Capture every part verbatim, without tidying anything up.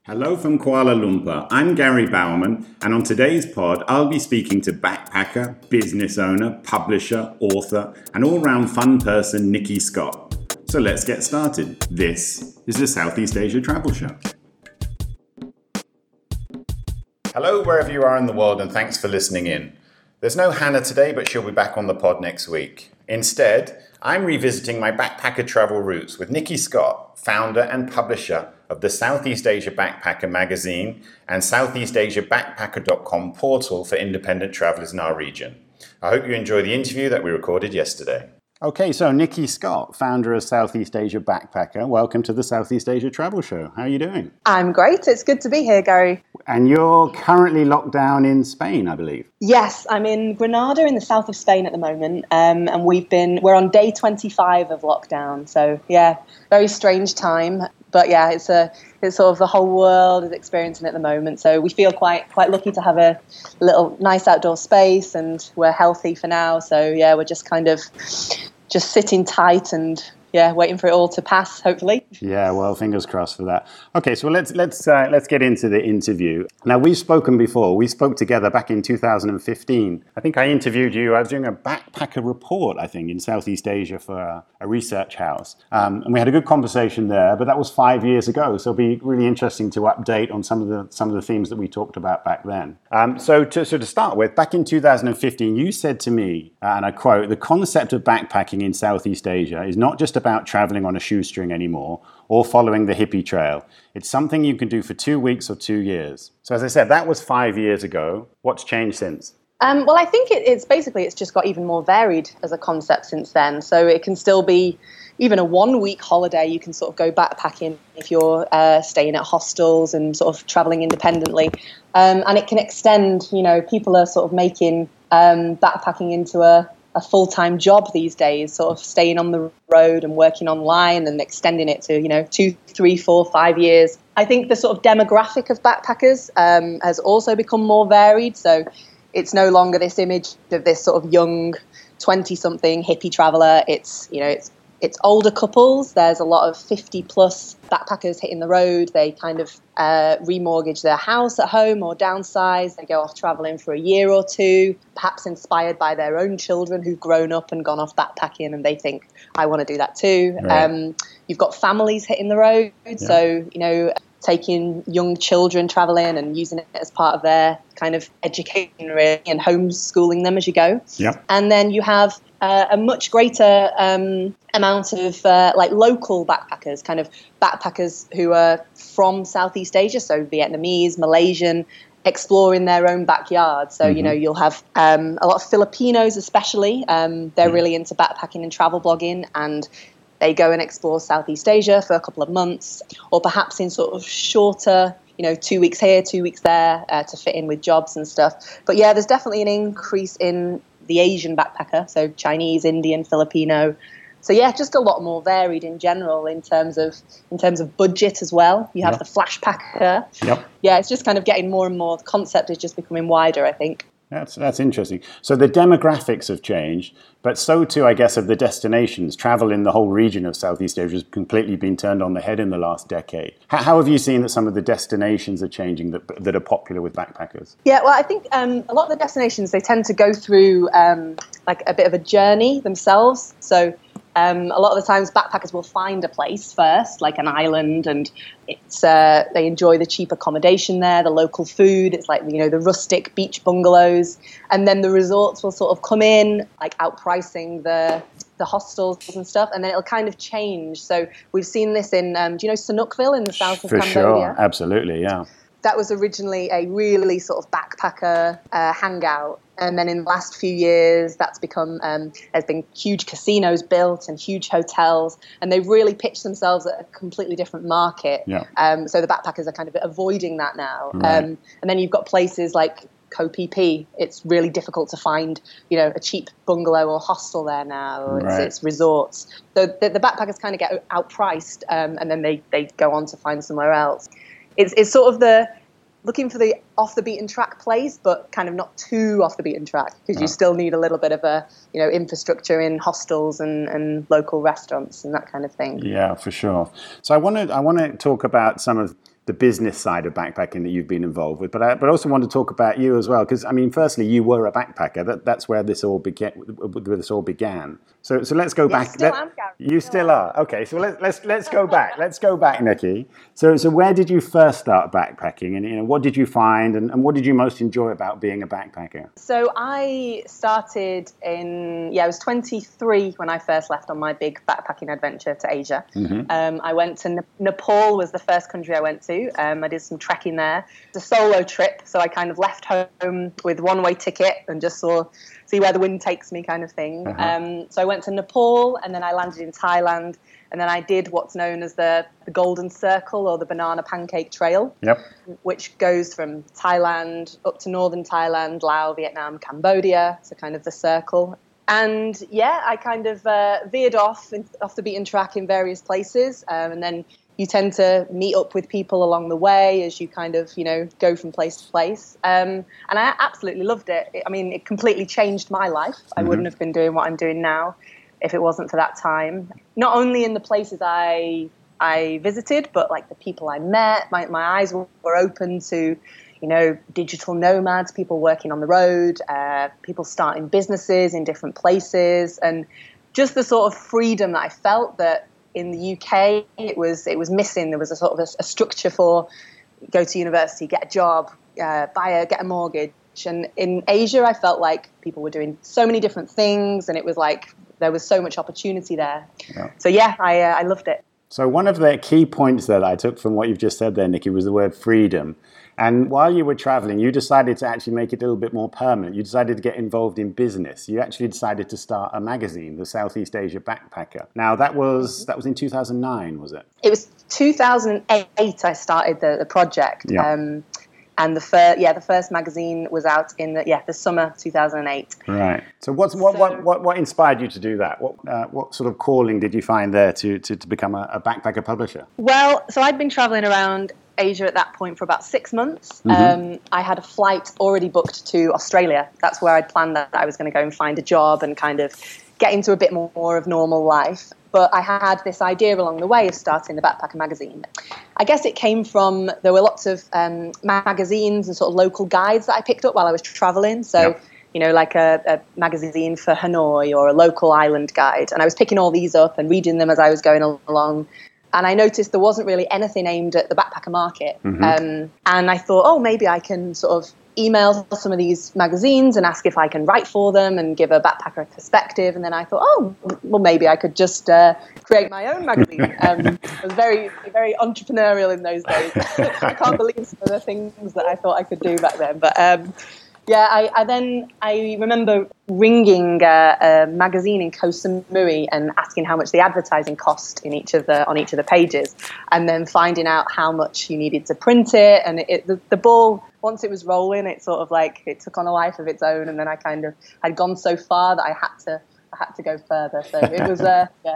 Hello from Kuala Lumpur. I'm Gary Bauman, and on today's pod, I'll be speaking to backpacker, business owner, publisher, author, and all-round fun person Nikki Scott. So let's get started. This is the Southeast Asia Travel Show. Hello, wherever you are in the world, and thanks for listening in. There's no Hannah today, but she'll be back on the pod next week. Instead, I'm revisiting my backpacker travel roots with Nikki Scott, founder and publisher of the Southeast Asia Backpacker magazine and Southeast Asia Backpacker dot com portal for independent travelers in our region. I hope you enjoy the interview that we recorded yesterday. Okay, so Nikki Scott, founder of Southeast Asia Backpacker. Welcome to the Southeast Asia Travel Show. How are you doing? I'm great. It's good to be here, Gary. And you're currently locked down in Spain, I believe. Yes, I'm in Granada in the south of Spain at the moment, um, and we've been we're on day twenty-five of lockdown. So yeah, very strange time, but yeah, it's a it's sort of the whole world is experiencing it at the moment. So we feel quite quite lucky to have a little nice outdoor space, and we're healthy for now. So yeah, we're just kind of just sitting tight and yeah, waiting for it all to pass, hopefully. Yeah, well, fingers crossed for that. Okay, so let's let's uh, let's get into the interview. Now, we've spoken before. We spoke together back in two thousand fifteen. I think I interviewed you. I was doing a backpacker report, I think, in Southeast Asia for a, a research house, um, and we had a good conversation there. But that was five years ago, so it'll be really interesting to update on some of the some of the themes that we talked about back then. Um, so, to, so to start with, back in two thousand fifteen, you said to me, uh, and I quote, "The concept of backpacking in Southeast Asia is not just about traveling on a shoestring anymore or following the hippie trail. It's something you can do for two weeks or two years. So as I said, that was five years ago. What's changed since? Um, well, I think it, it's basically it's just got even more varied as a concept since then. So it can still be even a one-week holiday. You can sort of go backpacking if you're uh, staying at hostels and sort of traveling independently. Um, and it can extend, you know, people are sort of making um, backpacking into a a full-time job these days, sort of staying on the road and working online and extending it to, you know, two, three, four, five years. I think the sort of demographic of backpackers um, has also become more varied. So it's no longer this image of this sort of young twenty-something hippie traveller. It's, you know, it's It's older couples. There's a lot of fifty-plus backpackers hitting the road. They kind of uh, remortgage their house at home or downsize. They go off traveling for a year or two, perhaps inspired by their own children who've grown up and gone off backpacking, and they think, I want to do that too. Right. Um, you've got families hitting the road. Yeah. So, you know, taking young children traveling and using it as part of their kind of education really, and homeschooling them as you go. Yeah. And then you have uh, a much greater um, amount of uh, like local backpackers, kind of backpackers who are from Southeast Asia, so Vietnamese, Malaysian, exploring their own backyard. So, mm-hmm. you know, you'll have um, a lot of Filipinos especially. Um, they're mm-hmm. really into backpacking and travel blogging, and they go and explore Southeast Asia for a couple of months, or perhaps in sort of shorter, you know, two weeks here, two weeks there uh, to fit in with jobs and stuff. But yeah, there's definitely an increase in the Asian backpacker, so Chinese, Indian, Filipino. So yeah, just a lot more varied in general in terms of in terms of budget as well. You have yep. the flash packer. Yep. Yeah, it's just kind of getting more and more. The concept is just becoming wider, I think. That's that's interesting. So the demographics have changed, but so too, I guess, have the destinations. Travel in the whole region of Southeast Asia has completely been turned on the head in the last decade. How, how have you seen that some of the destinations are changing that that are popular with backpackers? Yeah, well, I think um, a lot of the destinations, they tend to go through um, like a bit of a journey themselves. So Um, a lot of the times backpackers will find a place first, like an island, and it's uh, they enjoy the cheap accommodation there, the local food. It's like, you know, the rustic beach bungalows, and then the resorts will sort of come in, like outpricing the the hostels and stuff, and then it'll kind of change. So we've seen this in, um, do you know Sihanoukville in the south of For Cambodia? For sure, absolutely, yeah. That was originally a really sort of backpacker uh, hangout. And then in the last few years, that's become, um, there's been huge casinos built and huge hotels, and they've really pitched themselves at a completely different market. Yeah. Um, so the backpackers are kind of avoiding that now. Right. Um, and then you've got places like Koh Phi Phi. It's really difficult to find, you know, a cheap bungalow or hostel there now. It's, Right. it's resorts. So the, the backpackers kind of get outpriced, um, and then they, they go on to find somewhere else. It's, it's sort of the looking for the off the beaten track place, but kind of not too off the beaten track, because you still need a little bit of a, you know, infrastructure in hostels and, and local restaurants and that kind of thing. Yeah, for sure. So I want to I want to talk about some of the business side of backpacking that you've been involved with, but I, but I also want to talk about you as well, because I mean, firstly, you were a backpacker. That that's where this all began. Where this all began. So so let's go yeah, back. Still Let, am, Gary. you still, still are. Okay, so let's let's let's go back. Let's go back, Nikki. So so where did you first start backpacking, and you know what did you find, and, and what did you most enjoy about being a backpacker? So I started in yeah, I was twenty-three when I first left on my big backpacking adventure to Asia. Mm-hmm. Um, I went to ne- Nepal was the first country I went to. Um, I did some trekking there. It's a solo trip, so I kind of left home with one-way ticket and just saw see where the wind takes me, kind of thing. Uh-huh. Um, so I went to Nepal, and then I landed in Thailand, and then I did what's known as the, the Golden Circle or the Banana Pancake Trail, yep. which goes from Thailand up to northern Thailand, Laos, Vietnam, Cambodia, so kind of the circle. And yeah, I kind of uh, veered off in, off the beaten track in various places, um, and then you tend to meet up with people along the way as you kind of, you know, go from place to place. Um, and I absolutely loved it. it. I mean, it completely changed my life. Mm-hmm. I wouldn't have been doing what I'm doing now if it wasn't for that time. Not only in the places I I visited, but like the people I met. My, my eyes were open to, you know, digital nomads, people working on the road, uh, people starting businesses in different places, and just the sort of freedom that I felt that in the U K, it was it was missing. There was a sort of a, a structure for go to university, get a job, uh, buy a get a mortgage. And in Asia, I felt like people were doing so many different things, and it was like there was so much opportunity there. Yeah. So yeah, I uh, I loved it. So one of the key points that I took from what you've just said there, Nikki, was the word freedom. And while you were traveling, you decided to actually make it a little bit more permanent. You decided to get involved in business. You actually decided to start a magazine, the Southeast Asia Backpacker. Now, that was that was in two thousand nine, was it? It was two thousand eight I started the, the project. Yeah. Um, and the first, yeah, the first magazine was out in the yeah the summer two thousand eight. Right. So what's what so, what, what what inspired you to do that? What uh, what sort of calling did you find there to to, to become a, a backpacker publisher? Well, so I'd been traveling around Asia at that point for about six months. Mm-hmm. Um, I had a flight already booked to Australia. That's where I'd planned that I was going to go and find a job and kind of get into a bit more of normal life. But I had this idea along the way of starting the Backpacker magazine. I guess it came from, there were lots of um, magazines and sort of local guides that I picked up while I was traveling. So, yep. you know, like a, a magazine for Hanoi or a local island guide. And I was picking all these up and reading them as I was going along. And I noticed there wasn't really anything aimed at the backpacker market. Mm-hmm. Um, and I thought, oh, maybe I can sort of email some of these magazines and ask if I can write for them and give a backpacker perspective. And then I thought, oh, well, maybe I could just uh, create my own magazine. Um, I was very, very entrepreneurial in those days. I can't believe some of the things that I thought I could do back then. But um, yeah, I, I then I remember ringing a, a magazine in Koh Samui and asking how much the advertising cost in each of the on each of the pages, and then finding out how much you needed to print it. And it, the, the ball, once it was rolling, it sort of like it took on a life of its own. And then I kind of had gone so far that I had to I had to go further. So it was uh, yeah.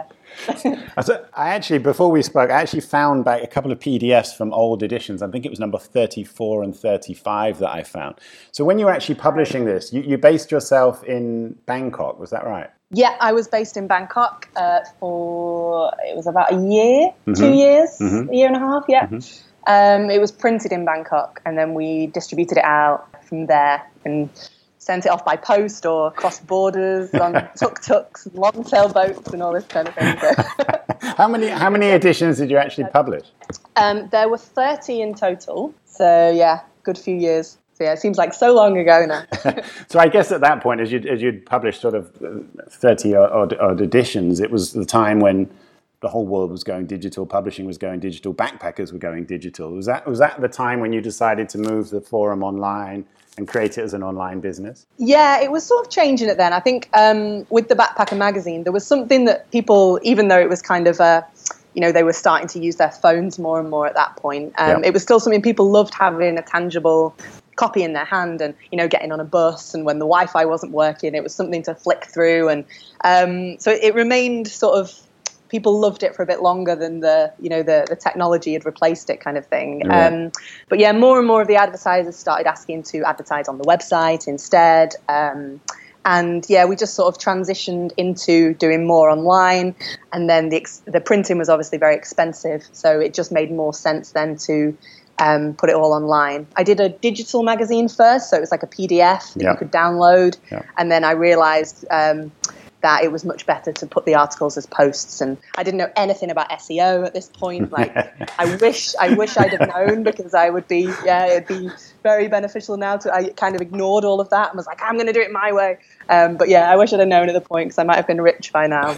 I actually, before we spoke, I actually found back a couple of P D Fs from old editions. I think it was number thirty-four and thirty-five that I found. So when you were actually publishing this, you, you based yourself in Bangkok, was that right? Yeah, I was based in Bangkok uh, for, it was about a year, mm-hmm. two years, mm-hmm. a year and a half, yeah. Mm-hmm. Um, it was printed in Bangkok, and then we distributed it out from there and sent it off by post or across borders on tuk-tuks, long-tail boats and all this kind of thing. how many how many editions did you actually publish? Um, there were thirty in total. So, yeah, good few years. So, yeah, it seems like so long ago now. So I guess at that point, as you'd, as you'd published sort of thirty odd, odd editions, it was the time when the whole world was going digital, publishing was going digital, backpackers were going digital. Was that was that the time when you decided to move the forum online and create it as an online business? Yeah, it was sort of changing it then. I think um, with the Backpacker magazine, there was something that people, even though it was kind of a, you know, they were starting to use their phones more and more at that point, um, yep. it was still something people loved having a tangible copy in their hand and, you know, getting on a bus, and when the Wi-Fi wasn't working, it was something to flick through. And um, so it remained sort of, people loved it for a bit longer than the, you know, the, the technology had replaced it kind of thing. Yeah. Um, but yeah, more and more of the advertisers started asking to advertise on the website instead. Um, And yeah, we just sort of transitioned into doing more online. And then the, ex- the printing was obviously very expensive. So it just made more sense then to um, put it all online. I did a digital magazine first. So it was like a P D F that yeah. you could download. Yeah. And then I realized um, that it was much better to put the articles as posts. And I didn't know anything about S E O at this point. Like, I wish I wish I'd have known, because I would be, yeah, it'd be very beneficial now to, I kind of ignored all of that and was like, I'm going to do it my way. Um, but yeah, I wish I'd have known at the point, because I might have been rich by now.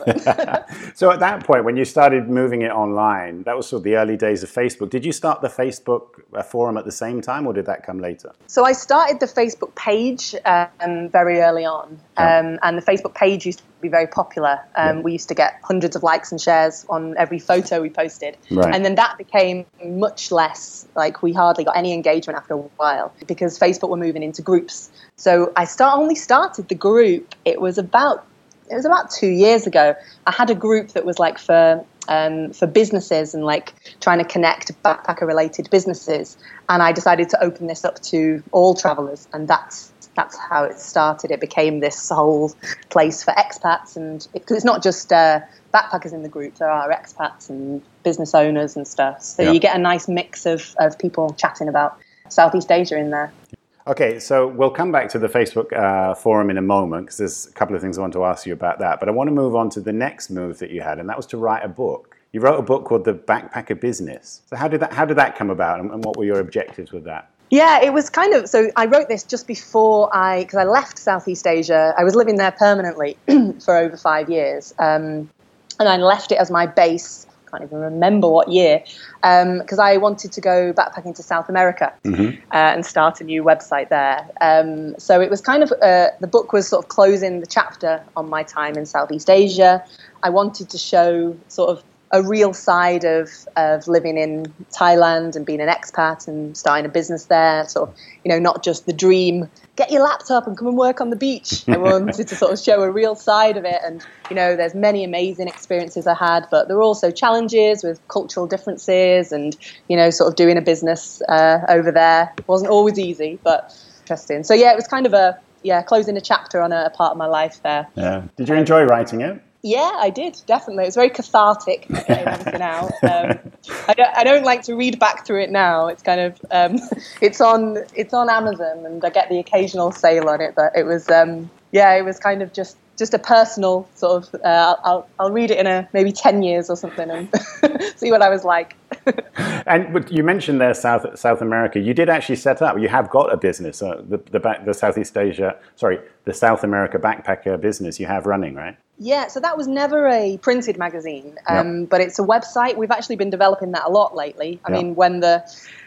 So at that point, when you started moving it online, that was sort of the early days of Facebook. Did you start the Facebook uh, forum at the same time, or did that come later? So I started the Facebook page um, very early on. Yeah. Um, and the Facebook page used to be very popular. Um, yeah. We used to get hundreds of likes and shares on every photo we posted. Right. And then that became much less, like we hardly got any engagement after a while, because Facebook were moving into groups. So I start only started the group. It was about it was about two years ago. I had a group that was like for um, for businesses and like trying to connect backpacker related businesses. And I decided to open this up to all travelers, and that's that's how it started. It became this whole place for expats, and because it, it's not just uh, backpackers in the group. There are expats and business owners and stuff. So yeah. you get a nice mix of of people chatting about Southeast Asia in there. Okay, so we'll come back to the Facebook uh, forum in a moment, because there's a couple of things I want to ask you about that. But I want to move on to the next move that you had, and that was to write a book. You wrote a book called The Backpacker Business. So how did that how did that come about, and, and what were your objectives with that? Yeah, it was kind of, so I wrote this just before I, because I left Southeast Asia. I was living there permanently for over five years, um, and I left it as my base. Can't even remember what year, because um, I wanted to go backpacking to South America mm-hmm. uh, and start a new website there. Um, so it was kind of, uh, the book was sort of closing the chapter on my time in Southeast Asia. I wanted to show sort of a real side of, of living in Thailand and being an expat and starting a business there. Sort of, you know, not just the dream, get your laptop and come and work on the beach. I wanted to sort of show a real side of it. And, you know, there's many amazing experiences I had, but there were also challenges with cultural differences and, you know, sort of doing a business uh, over there. It wasn't always easy, but interesting. So, yeah, it was kind of a, yeah, closing a chapter on a, a part of my life there. Yeah. Did you enjoy writing it? Yeah, I did, definitely. It's very cathartic, getting everything out. Um, I, don't, I don't like to read back through it now. It's kind of, um, it's on it's on Amazon, and I get the occasional sale on it, but it was, um, yeah, it was kind of just, just a personal sort of, uh, I'll, I'll read it in a maybe ten years or something and see what I was like. And you mentioned there South South America. You did actually set up. You have got a business, uh, the the, back, the Southeast Asia. Sorry, the South America backpacker business you have running, right? Yeah. So that was never a printed magazine, um, yep. but it's a website. We've actually been developing that a lot lately. I yep. mean, when the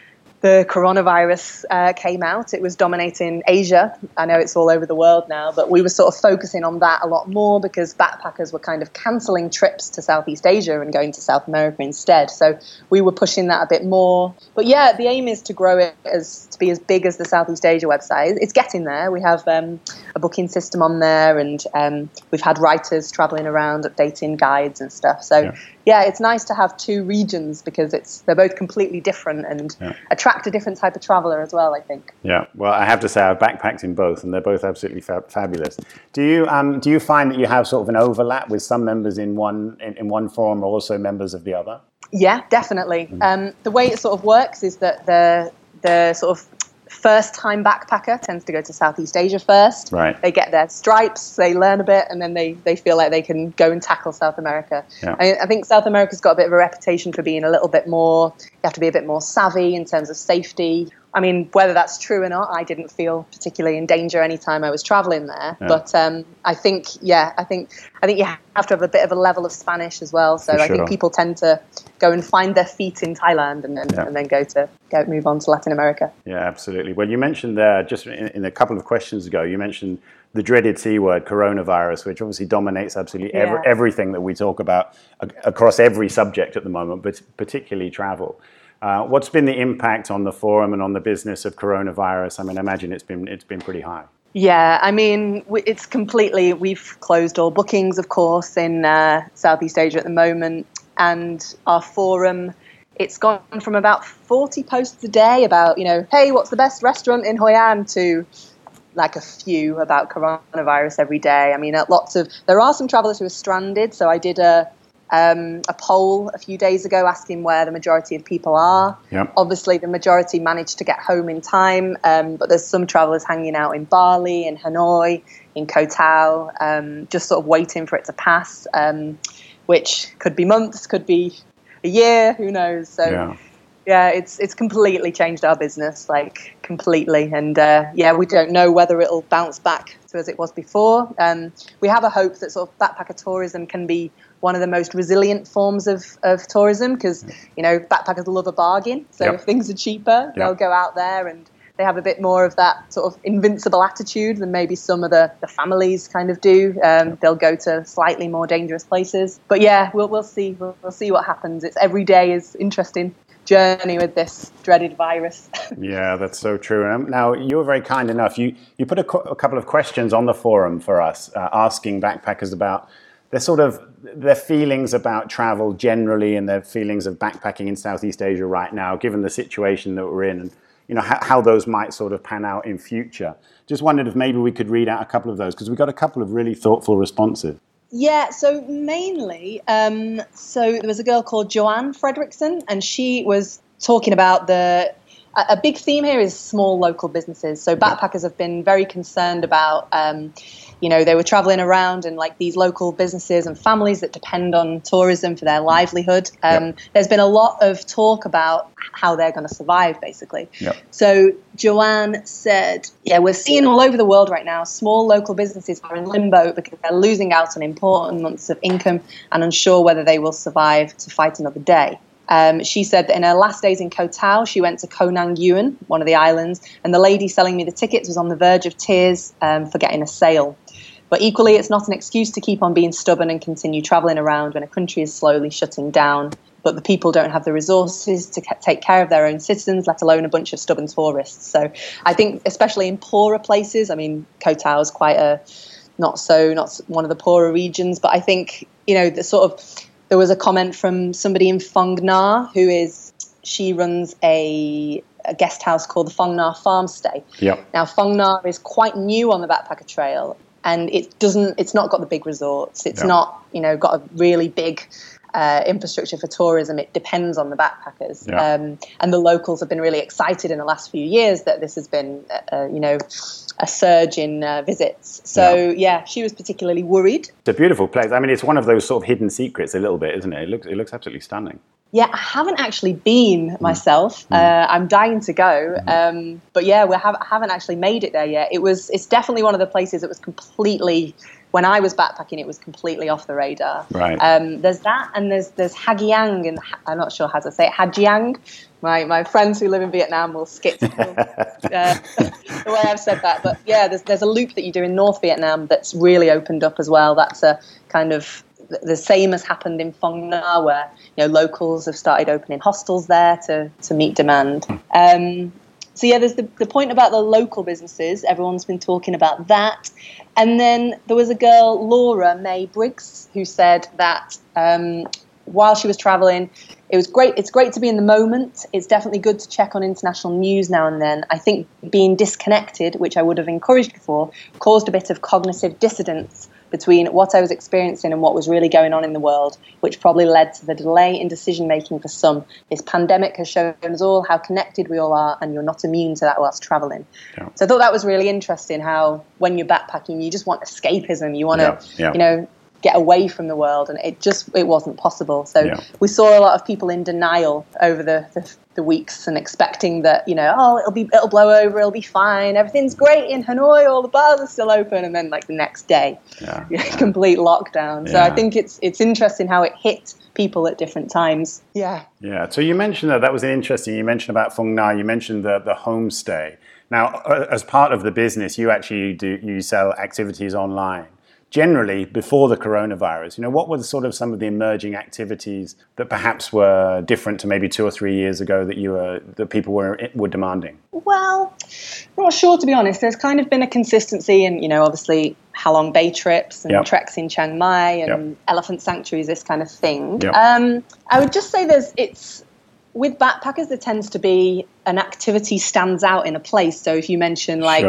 the coronavirus uh, came out, it was dominating Asia. I know it's all over the world now, but we were sort of focusing on that a lot more because backpackers were kind of cancelling trips to Southeast Asia and going to South America instead. So we were pushing that a bit more. But yeah, the aim is to grow it as to be as big as the Southeast Asia website. It's getting there. We have um, a booking system on there, and um, we've had writers traveling around updating guides and stuff. So yeah. yeah, it's nice to have two regions because it's they're both completely different and yeah. attract a different type of traveler as well, I think. Yeah, well, I have to say I've backpacked in both, and they're both absolutely fa- fabulous. Do you um do you find that you have sort of an overlap with some members in one in, in one forum, or also members of the other? Yeah, definitely. Mm. Um, the way it sort of works is that the the sort of first-time backpacker tends to go to Southeast Asia first. Right. They get their stripes, they learn a bit, and then they, they feel like they can go and tackle South America. Yeah. I, I think South America's got a bit of a reputation for being a little bit more, you have to be a bit more savvy in terms of safety. I mean, whether that's true or not, I didn't feel particularly in danger any time I was traveling there. Yeah. But um, I think, yeah, I think I think you have to have a bit of a level of Spanish as well. So For I sure. think people tend to go and find their feet in Thailand and then yeah. and then go to go move on to Latin America. Yeah, absolutely. Well, you mentioned there just in, in a couple of questions ago, you mentioned the dreaded C word, coronavirus, which obviously dominates absolutely every, yeah. everything that we talk about across every subject at the moment, but particularly travel. Uh, what's been the impact on the forum and on the business of coronavirus? I mean, I imagine it's been it's been pretty high. Yeah, I mean, it's completely, we've closed all bookings, of course, in uh, Southeast Asia at the moment. And our forum, it's gone from about forty posts a day about, you know, hey, what's the best restaurant in Hoi An to like a few about coronavirus every day. I mean, lots of there are some travelers who are stranded. So I did a um, a poll a few days ago asking where the majority of people are. Yep. Obviously, the majority managed to get home in time, um, but there's some travelers hanging out in Bali, in Hanoi, in Koh Tao, um, just sort of waiting for it to pass, um, which could be months, could be a year, who knows? So. Yeah. Yeah, it's it's completely changed our business, like completely. And uh, yeah, we don't know whether it'll bounce back to as it was before. Um, we have a hope that sort of backpacker tourism can be one of the most resilient forms of, of tourism because, you know, backpackers love a bargain. So yep. if things are cheaper, yep. they'll go out there and they have a bit more of that sort of invincible attitude than maybe some of the, the families kind of do. Um, they'll go to slightly more dangerous places. But yeah, we'll we'll see. We'll, we'll see what happens. It's every day is interesting. Journey with this dreaded virus. Yeah, that's so true. Um, now, you were very kind enough. You you put a, co- a couple of questions on the forum for us, uh, asking backpackers about their sort of their feelings about travel generally and their feelings of backpacking in Southeast Asia right now, given the situation that we're in, and you know how, how those might sort of pan out in future. Just wondered if maybe we could read out a couple of those because we got a couple of really thoughtful responses. Yeah, so mainly, um, so there was a girl called Joanne Fredrickson, and she was talking about the, a, a big theme here is small local businesses. So backpackers have been very concerned about, um, you know, they were traveling around and like these local businesses and families that depend on tourism for their livelihood. Um, yep. There's been a lot of talk about how they're going to survive, basically. Yep. So Joanne said, yeah, we're seeing all over the world right now, small local businesses are in limbo because they're losing out on important months of income and unsure whether they will survive to fight another day. Um, she said that in her last days in Koh Tao, she went to Koh Nang Yuen, one of the islands, and the lady selling me the tickets was on the verge of tears um, for getting a sale. But equally, it's not an excuse to keep on being stubborn and continue travelling around when a country is slowly shutting down. But the people don't have the resources to ca- take care of their own citizens, let alone a bunch of stubborn tourists. So I think especially in poorer places, I mean, Koh Tao is quite a, not so, not one of the poorer regions, but I think, you know, the sort of, there was a comment from somebody in Phang Nga who is, she runs a, a guest house called the Phang Nga Farmstay. Yep. Now, Phang Nga is quite new on the backpacker trail. And it doesn't, it's not got the big resorts. It's yeah. not, you know, got a really big uh, infrastructure for tourism. It depends on the backpackers. Yeah. Um, and the locals have been really excited in the last few years that this has been, uh, you know, a surge in uh, visits. So, yeah. yeah, she was particularly worried. It's a beautiful place. I mean, it's one of those sort of hidden secrets a little bit, isn't it? It looks, it looks absolutely stunning. Yeah, I haven't actually been myself. Mm. Uh, I'm dying to go, um, but yeah, we have, I haven't actually made it there yet. It was, it's definitely one of the places that was completely, when I was backpacking, it was completely off the radar. Right. Um, there's that, and there's there's Hagiang, and I'm not sure how to say it. Hagiang. My my friends who live in Vietnam will skip uh, the way I've said that, but yeah, there's there's a loop that you do in North Vietnam that's really opened up as well. That's a kind of the same has happened in Phang Nga, where you know locals have started opening hostels there to to meet demand. Um, so yeah, there's the the point about the local businesses. Everyone's been talking about that, and then there was a girl, Laura May Briggs, who said that um, while she was traveling, it was great. It's great to be in the moment. It's definitely good to check on international news now and then. I think being disconnected, which I would have encouraged before, caused a bit of cognitive dissonance between what I was experiencing and what was really going on in the world, which probably led to the delay in decision-making for some. This pandemic has shown us all how connected we all are, and you're not immune to that whilst traveling. Yeah. So I thought that was really interesting, how when you're backpacking, you just want escapism. You want to, yeah. Yeah. you know, get away from the world, and it just, it wasn't possible. So yeah. we saw a lot of people in denial over the, the the weeks and expecting that, you know, oh, it'll be, it'll blow over, it'll be fine, everything's great in Hanoi, all the bars are still open, and then like the next day, yeah. complete lockdown. So yeah. I think it's it's interesting how it hit people at different times. Yeah. Yeah. So you mentioned that, that was interesting. You mentioned about Phang Nga, you mentioned the, the homestay. Now, as part of the business, you actually do, you sell activities online. Generally, before the coronavirus, you know, what were the sort of some of the emerging activities that perhaps were different to maybe two or three years ago that you were that people were were demanding? Well, I'm not sure, to be honest. There's kind of been a consistency in, you know, obviously Halong Bay trips and yep. treks in Chiang Mai and yep. elephant sanctuaries, this kind of thing. Yep. Um, I would just say there's it's. With backpackers, there tends to be an activity stands out in a place. So if you mention like sure.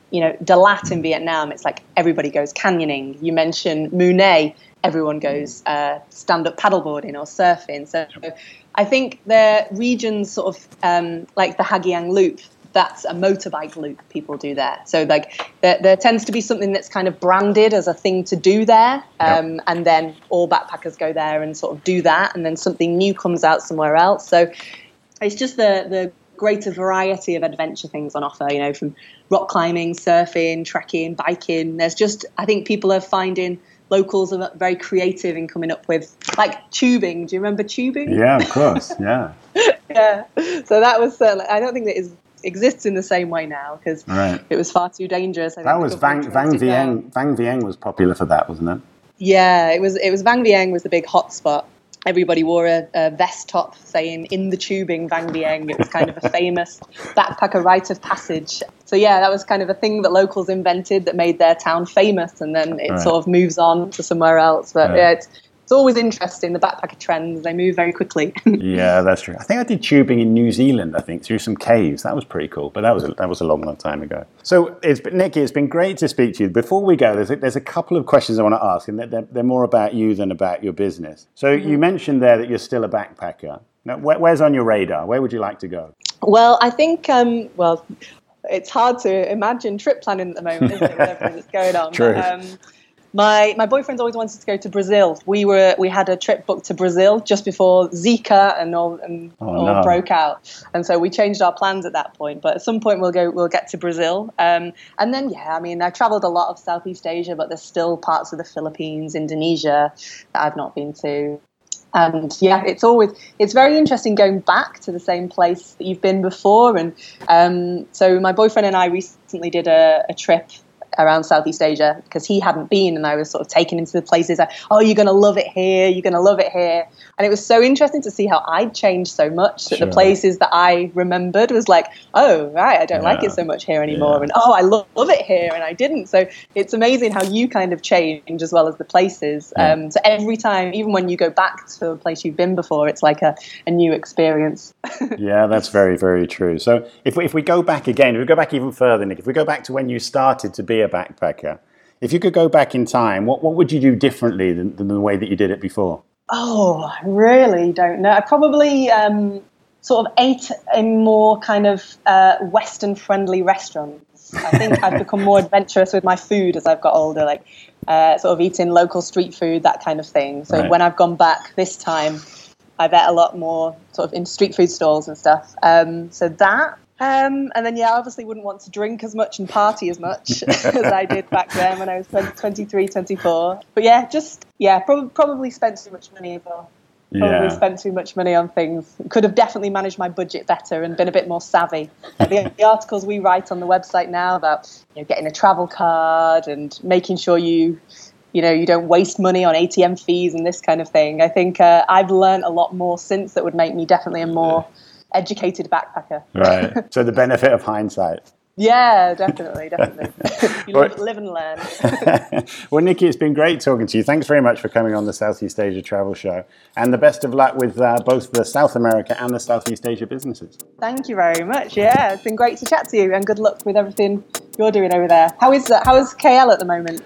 you know, Dalat in Vietnam, it's like everybody goes canyoning. You mention Munay, everyone goes uh, stand-up paddleboarding or surfing. So I think the regions sort of um, like the Hagiang Loop, that's a motorbike loop people do there. So like there, there tends to be something that's kind of branded as a thing to do there. Um, yep. And then all backpackers go there and sort of do that. And then something new comes out somewhere else. So it's just the, the greater variety of adventure things on offer, you know, from rock climbing, surfing, trekking, biking. There's just, I think people are finding locals are very creative in coming up with, like, tubing. Do you remember tubing? Yeah, of course, yeah. Yeah. So that was, uh, I don't think that is exists in the same way now because right. it was far too dangerous. I that was Vang, Vang Vieng. Vang Vieng was popular for that, wasn't it? Yeah, it was. It was Vang Vieng was the big hot spot. Everybody wore a, a vest top saying "in the tubing, Vang Vieng." It was kind of a famous backpacker rite of passage. So yeah, that was kind of a thing that locals invented that made their town famous, and then it right. sort of moves on to somewhere else. But right. yeah, it's it's always interesting, the backpacker trends. They move very quickly. Yeah, that's true. I think I did tubing in New Zealand, I think, through some caves. That was pretty cool, but that was a, that was a long, long time ago. So, it's, Nikki, it's been great to speak to you. Before we go, there's a, there's a couple of questions I want to ask, and they're, they're more about you than about your business. So, mm-hmm. you mentioned there that you're still a backpacker. Now, where, where's on your radar? Where would you like to go? Well, I think, um, well, it's hard to imagine trip planning at the moment, isn't it, with everything that's going on. True. But, um, My my boyfriend's always wanted to go to Brazil. We were we had a trip booked to Brazil just before Zika and all and oh, all no. broke out, and so we changed our plans at that point. But at some point we'll go we'll get to Brazil, um, and then yeah, I mean I've travelled a lot of Southeast Asia, but there's still parts of the Philippines, Indonesia that I've not been to. And yeah, it's always it's very interesting going back to the same place that you've been before. And um, so my boyfriend and I recently did a, a trip around Southeast Asia because he hadn't been, and I was sort of taken into the places like, oh, you're going to love it here, you're going to love it here. And it was so interesting to see how I'd changed so much that sure. the places that I remembered was like, oh, right, I don't yeah. like it so much here anymore. Yeah. And oh, I love, love it here, and I didn't. So it's amazing how you kind of change as well as the places. Yeah. Um, so every time, even when you go back to a place you've been before, it's like a, a new experience. Yeah, that's very, very true. So if we, if we go back again, if we go back even further, Nick, if we go back to when you started to be a backpacker, if you could go back in time, what, what would you do differently than, than the way that you did it before? Oh, I really don't know. I probably um, sort of ate in more kind of uh, Western-friendly restaurants. I think I've become more adventurous with my food as I've got older, like uh, sort of eating local street food, that kind of thing. So right. when I've gone back this time, I've ate a lot more sort of in street food stalls and stuff. Um, so that. Um, and then, yeah, I obviously wouldn't want to drink as much and party as much as I did back then when I was twenty-three, twenty-four. But yeah, just, yeah, prob- probably spent too much money as well. Probably yeah. spent too much money on things. Could have definitely managed my budget better and been a bit more savvy. Like the, the articles we write on the website now about, you know, getting a travel card and making sure you, you know, you don't waste money on A T M fees and this kind of thing. I think uh, I've learned a lot more since that would make me definitely a more educated backpacker. Right. So the benefit of hindsight. Yeah, definitely, definitely. You well, live, live and learn. Well, Nikki, it's been great talking to you. Thanks very much for coming on the Southeast Asia Travel Show. And the best of luck with uh, both the South America and the Southeast Asia businesses. Thank you very much. Yeah, it's been great to chat to you, and good luck with everything you're doing over there. How is uh, how is K L at the moment?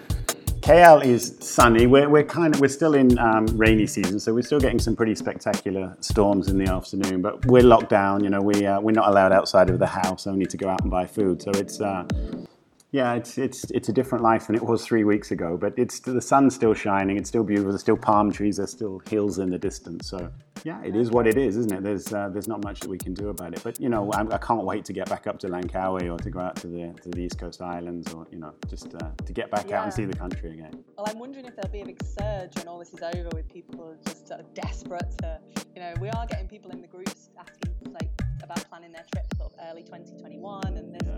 K L is sunny. We're we're kind of we're still in um, rainy season, so we're still getting some pretty spectacular storms in the afternoon. But we're locked down. You know, we uh, we're not allowed outside of the house, only to go out and buy food. So it's uh, yeah, it's it's it's a different life than it was three weeks ago. But it's the sun's still shining. It's still beautiful. There's still palm trees. There's still hills in the distance. So yeah, it is what it is, isn't it? There's uh, there's not much that we can do about it. But you know, I, I can't wait to get back up to Langkawi or to go out to the to the East Coast Islands, or you know, just uh, to get back yeah. out and see the country again. Well, I'm wondering if there'll be a big surge when all this is over, with people just sort of desperate to, you know, we are getting people in the groups asking like about planning their trip sort of early twenty twenty-one, and there's